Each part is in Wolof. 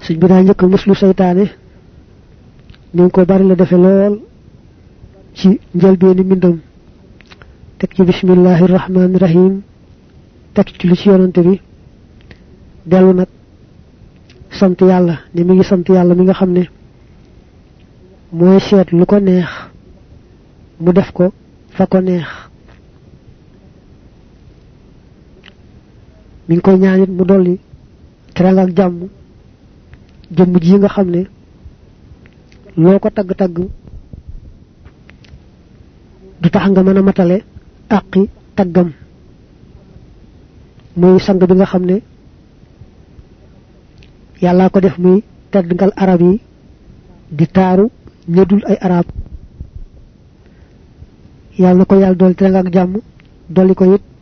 suñ bi daa njëkk muslu seytaane ni ko bari la defe lool ci njëlbeeni mbindam tek ci bismillahir rahmanir rahim tek ci lu ci yonante bi delu nak sant yalla ni mi ngi sant yalla mi nga xamne moy seet lu ko neex mu def ko fa ko neex mi ngi koy ñaanit mu dolli teranga ak jamm jëm ji nga xamne loko tag tag du tax nga mëna matale aqi tagam muy sang bi nga xamne yalla ko def muy tedngal arab yi di taru ñedul ay arab yalla ko yalla dol teranga ak jamm doli ko yit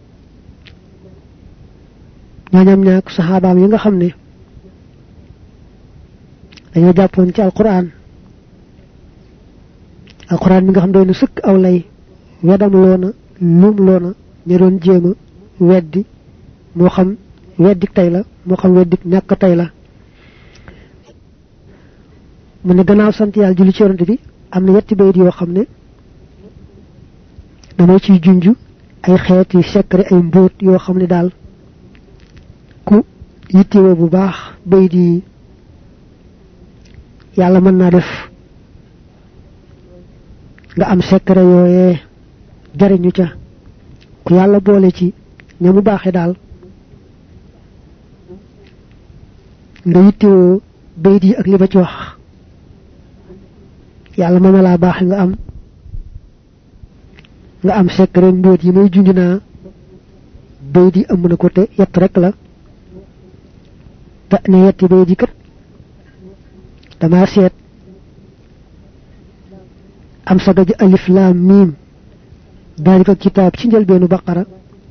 ñañam ñaak sahabaam yi nga xamne dañu jappon ci alquran mi nga xam doy na sukk aw lay wedam loona lum loona ñu doon jéema weddi moo xam weddik tay la moo xam weddik ñàkk tay la mu ne gannaaw sant yàlla julli ci yonante bi am na yetti bayit yoo xam ne dama ciy junj ay xeeti secret ay mbóot yoo xam ne daal ku yittewoo bu baax bayit yi yàlla mën naa def nga am secret yooyee jariñu ca ku yàlla boole ci ñamu baaxe daal nga yittewoo bayit yi ak li ba ci wax yàlla mën na laa baaxe nga am secret mbóot yi may junj naa bayit yi ëmb na ko te yett rek la te ne yetti bayit yi kat dama seet am saga ji alif lam mim dalika kitab ci njël beenu baqara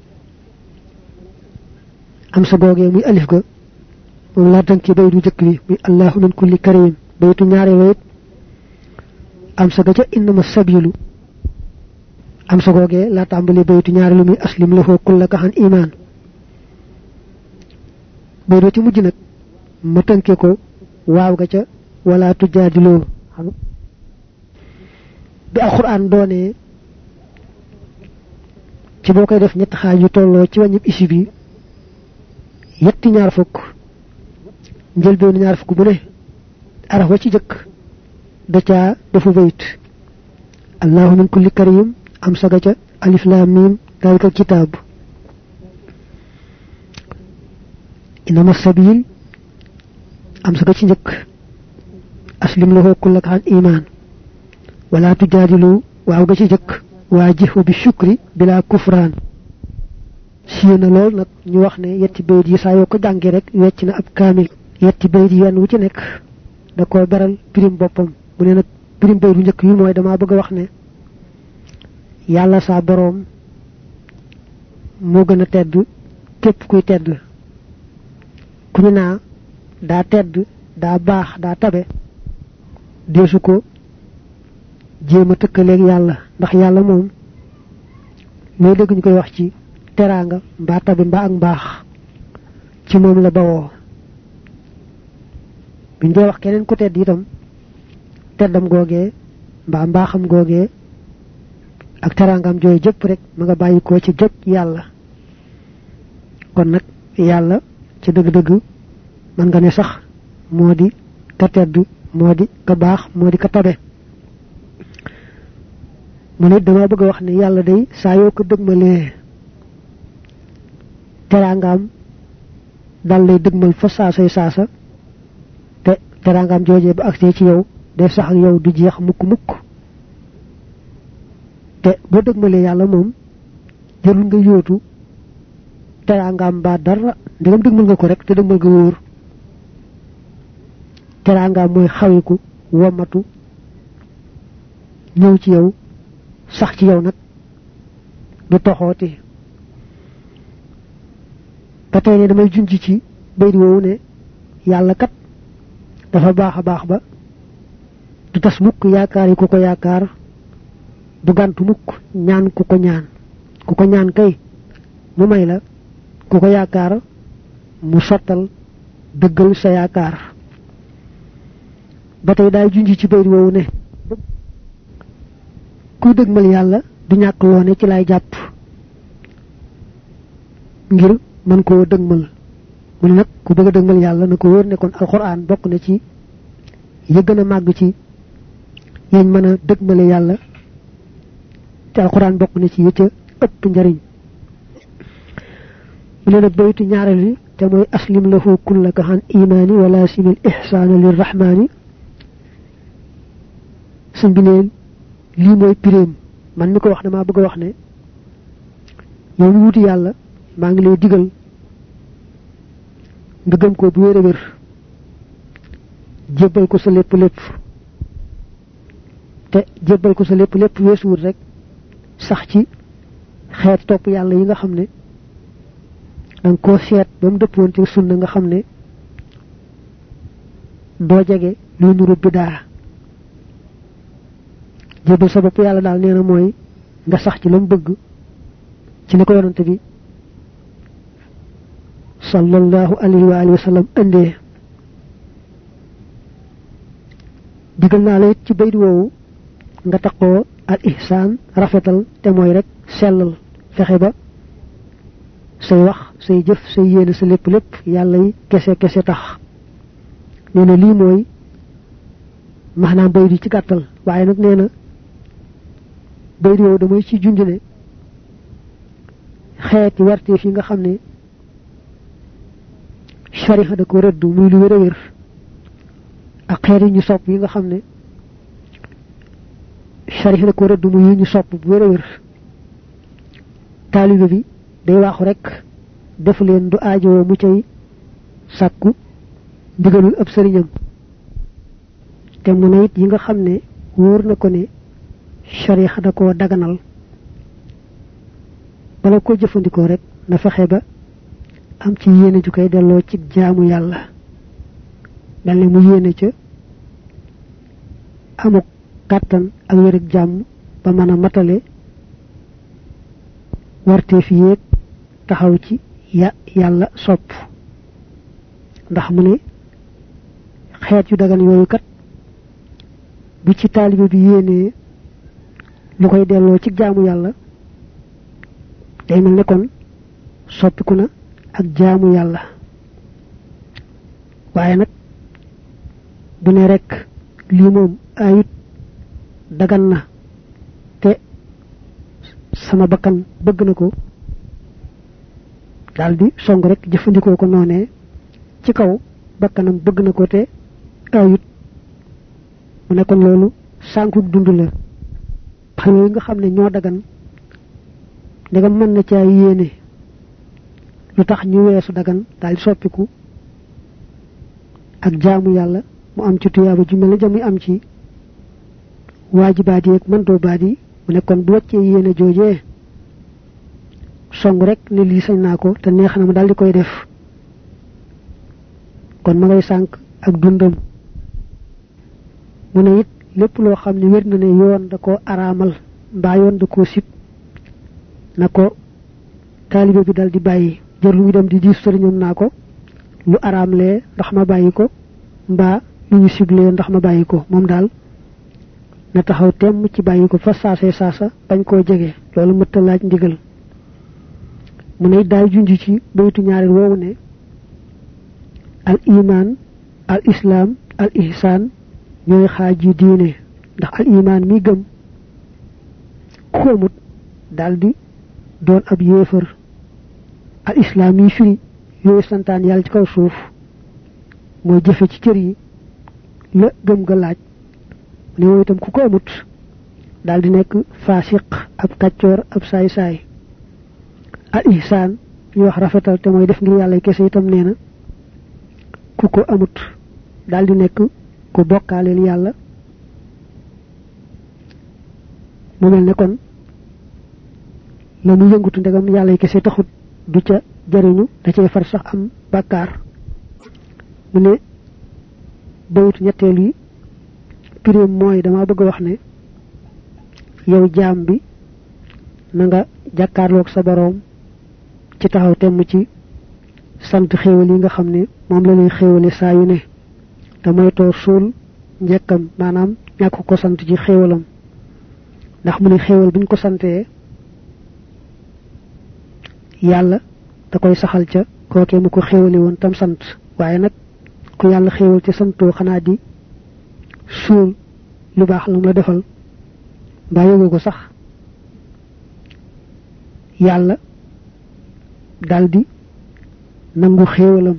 am sa googee muy alif ga moom laa tënki baydu jëkk bi muy allahu min kulli karim baytu ñaare wayit am saga ca innama sabilu am sa googee laa tàmbali baytu ñaare lu muy aslim lahu kullaka han iman baydu ci mujj nag ma tënke ko waaw ga ca wala tujaadiloo bi alquran doone ci bokay def ñett xaaj yu tollo ci wañu isi bi yetti ñaar fukk njël doon ñaar fukk bu ne araf wa ci jëkk da ca defu bayt allahu min kulli karim am saga ca alif lam mim dalika kitab inama sabil am saga ci njëkk aslim lahu kullaka an iman ولا تجادلوا واو ci jëk wajihu bi shukri bila kufran siyena lol nak ñu wax ne yetti beyd yi sa yo ko jangé rek wécc na ab kamil yetti beyd yi wu ci nek da ko beral prim bopam bu ne nak prim beydu ñëk yu moy dama bëgg wax ne yalla sa borom mo gëna tedd képp kuy tedd ku ñu na da tedd da baax da tabe desu ko jéema tëkkaleeg yàlla ndax yàlla moom loo dégg ñu koy wax ci teraanga mbaa tabi mbaa ak mbaax ci moom la bawoo biñ dee wax keneen ku tedd itam teddam googee mbaa mbaaxam googee ak teraangam jooy jëpp rek ma nga bàyyi ko ci jëpp yàlla kon nag yàlla ci dëgg-dëgg man nga ne sax moo di ka tedd moo di ka baax moo di ka tabe mu ne dama bëgg wax ne yàlla day saa yoo ko dëgmalee terangam dal lay dëgmal fa saasa te terangam joojee ba agsee ci yow day sax ak yow du jeex mukk te boo dëgmalee yàlla moom jërul nga yóotu terangam ba dara ndegam dëgmal nga ko rek te dëgmal nga wóor terangam mooy xawiku womatu ñëw ci yow sax ci yow nak du toxoti patay ne damay junj ci baydi woowu ne yàlla kat dafa baax ba du tas mukk yaakaar yi ku ko yaakaar du gantu mukk ñaan ku ko ñaan kay mu may la ku ko yaakaar mu sottal dëggal sa yaakaar batay daay junji ci bayri woowu ne ku dëgmal yàlla du ñàkk loo ne ci lay jàpp ngir mën koo dëgmal mu ne nag ku bëgg a dëgmal yàlla na ko wóor ne kon alquran bokk na ci ya gën a màgg ci yañ mën a dëgmale yàlla te alquran bokk na ci ya ca ëpp njariñ mu ne nag baytu ñaareel li te mooy aslim lahu kullaka han imaani wala simil ihsaana lirrahmaani suñ bi neen lii mooy piréem man mi ko wax dama bëgg a wax ne yow mi wuti yàlla maa ngi lay digal nga gëm ko bu wér a wér jébbal ko sa lépp lépp te jébbal ko sa lépp lépp weesuwut rek sax ci xeet topp yàlla yi nga xam ne danga koo seet ba mu dëppoon ci sunna nga xam ne doo jege luy nuru bidaa jébbal sa bopp yàlla daal nee na mooy nga sax ci la mu bëgg ci li ko yonante bi sallallahu alayhi wa alihi wa sallam andee digal naa la it ci baydi woowu nga taqoo al ihsaan rafetal te mooy rek sellal fexe ba say wax say jëf say yéene sa lépp lépp yàlla yi kese kese tax nee na lii mooy maanaam baydi ci gàttal waaye nag nee na baydi woowu damay ci junj ne xeeti warteef yi nga xam ne shariha da ko rëdd muy lu wér a wér ak xeeti ñu sopp yi nga xam ne shariha da ko rëdd muy ñu sopp bu wér a wér taalibe bi day waxu rek def leen du aajoo mu cay sàkku ndigalul ab sëriñam te mu ne it yi nga xam ne wóor na ko ne shariha da ko daganal bala ko jëfandikoo rek na fexe ba am ci yéene ju koy delloo ci jaamu yàlla mel ne mu yéene ca amuk kàttan ak wér ak jàmm ba mën a matale warte fi yéeg taxaw ci yàlla sopp ndax mu ne xeet yu dagan yooyu kat bu ci taalibe bi yéenee lu koy delloo ci jaamu yàlla day mel ne kon soppiku na ak jaamu yàlla waaye nag bu ne rek lii moom ayut dagan na te sama bakkan bëgg na ko daldi song rek jëfandikoo ko noonee ci kaw bakkanam bëgg na ko te ayut mu ne kon loolu sànkuk dund la xam nga xam ne ñoo dagan ndegam mën na caa yéene lu tax ñu weesu dagan daal soppiku ak jaamu yàlla mu am ci tuyaaba ju mel ne jamuy am ci waajibaat yi ak mëntoo baat yi mu ne kon bu wàccee yéene joojee song rek ne lii sañ naa ko te neex na ma daal di koy def kon ma ngay sànk ak dundam mu ne it lépp loo xam ne wér na ne yoon da koo araamal mbaa yoon da koo sib na ko taalibe bi dal di bàyyi jër lu muy dem di diis sëriñam naa ko lu araamlee ndax ma bàyyi ko mbaa lu ñu siblee ndax ma bàyyi ko moom daal na taxaw temm ci bàyyi ko fa saasee saasa bañ koo jege loolu mëtta laaj ndigal mu ne daay junj ci baytu ñaareel woowu ne al iman al islam al ihsan ñooy xaaji diine ndax al iman mi gëm ku amut daldi doon ab yéefar al islam yi firi yooyu santaan yàlla ci kaw suuf mooy jëfe ci cër yi la gëm ga laaj ne mooy itam ku ko amut daldi nekk faasiq ab kàccoor ab saay-saay al ihsaan ñu wax rafetal te mooy def ngir yàlla kese itam nee na ku ko amut daldi nekk ku bokkaaleel yàlla mu mel ne kon la mu yëngutu ndegam yàlla kese taxut du ca jariñu da cay far sax am bàkkaar mu ne baytu ñetteel yi pirim mooy dama bëgg wax ne yow jaam bi na nga jàkkaarloog sa boroom ci taxaw temm ci sant xéewal yi nga xam ne moom la lay xéewale saa yu ne te moytoo suul njëkkam maanaam ñàkk ko sant ci xéewalam ndax mu ne xéewal buñ ko santee yàlla da koy saxal ca kookee mu ko xéewale woon tam sant waaye nag ku yàlla xéewal ci santoo xanaa di suul lu baax lu mu la defal mbaa yëgoo ko sax yàlla daldi nangu xéewalam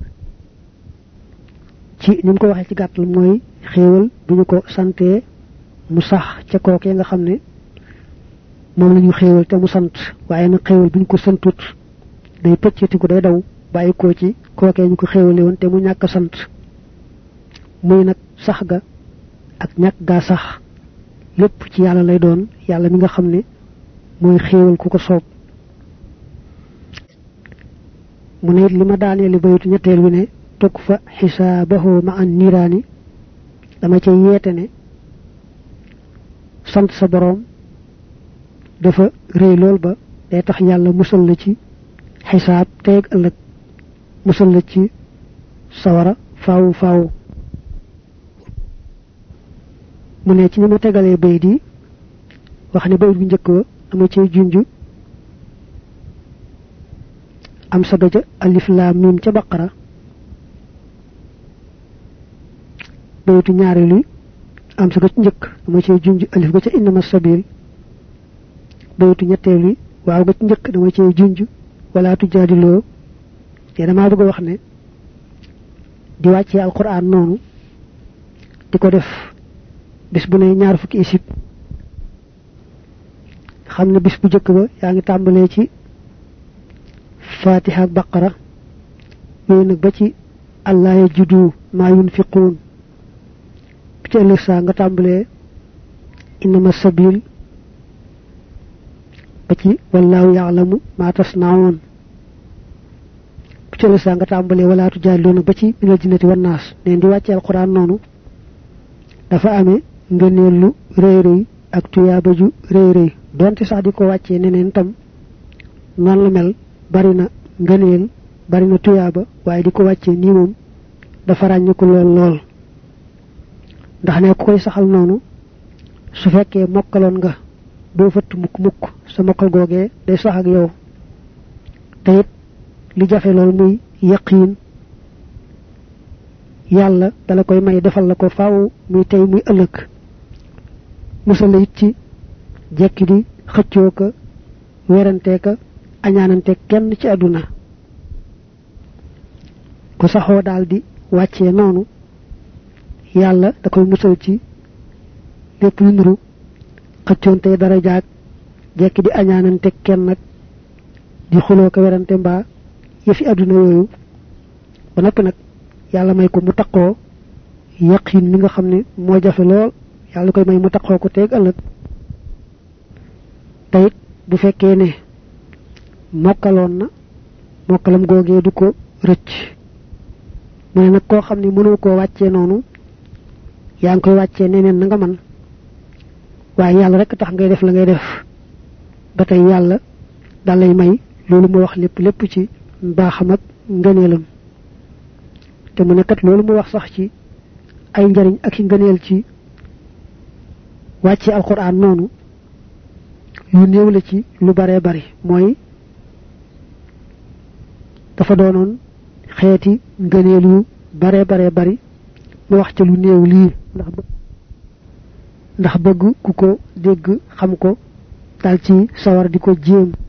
ci ni mu ko waxee ci gàttal mooy xéewal bu ñu ko santee mu sax ca kookee nga xam ne moom la ñu xéewal te mu sant waaye nag xéewal bu ñu ko santut day pëccatiku day daw bàyyi ko ci kookee ñu ko xéewale woon te mu ñàkk sant muy nag sax ga ak ñàkk gaa sax lépp ci yàlla lay doon yàlla mi nga xam ne mooy xéewal ku ko soob mu ne li ma daaneeli baytu ñetteel wi ne tukk fa xisaabahu ma an niiraani dama ca yeete ne sant sa boroom dafa rëy lool ba day tax yàlla musal la ci xisaab teeg ëllëg musal la ci sawara faaw faaw mu ne ci ni ma tegalee bayit yi wax ne bayit bu njëkk ba dama cay junj am saga ca alif laam miim ca baqara bayitu ñaareelu am saga ci njëkk dama cay junj alif ga ca innama sabil bayitu ñetteelu waaw ga ci njëkk dama cay junj wala tujaadiloo te dama bëgg wax ne di wàccee alquran noonu di ko def bis bu ne ñaar fukki isib xam ne bis bu jëkk ba yaa ngi tàmbalee ci fatiha ak baqara yooyu nag ba ci allah yajudu ma yunfiqun bi ci ëllëg saa nga tàmbalee innama sabil ba ci wallahu ya'lamu ma tasnaun bi ci ëllëg saa nga tàmbalee wala tujaadiluna ba ci minal jinnati wan naas neen di wàcce alquran noonu dafa amee ngëneel lu rëy rëy ak tuyaaba ju rëy rëy donte sax di ko wàccee neneen tam noonu la mel bari na ngëneel bari na tuyaaba waaye di ko wàccee nii moom dafa ràññiku lool lool ndax ne ku koy saxal noonu su fekkee mokkaloon nga doo fëtt mukk mukk sa mokkal googee day sax ak yow te it li jafe lool muy yaqiin yàlla dala koy may defal la ko faaw muy tey muy ëllëg musal la it ci jekki di xëccoo ka werantee ka añaanante kenn ci àdduna ku saxoo daal di wàccee noonu yàlla da koy musal ci lépp lu nuru xëccoonte dara jaag jekki di añaanante kenn nag di xuloo ko werante mbaa yëfi àdduna yooyu ba noppi nag yàlla may ko mu taqoo yaqiin mi nga xam ne moo jafe lool yàlla koy may mu taqoo ko teeg ëllëg tayit bu fekkee ne mokkaloon na mokkalam googee du ko rëcc mu ne nag koo xam ne mënoo koo wàccee noonu yaa ngi koy wàccee neneen na nga man waaye yàlla rek tax ngay def la ngay def ba tey yàlla dal lay may loolu mu wax lépp lépp ci mbaaxam ak ngëneelam te mu nekkat loolu mu wax sax ci ay njariñ ak i ngëneel ci wàccee alquran noonu yu néew la ci lu bare bari mooy dafa doonoon xeeti ngëneel yu bare bari mu wax ca lu néew lii ndax bëgg ku ko dégg xam ko dal ci sawar di ko jéem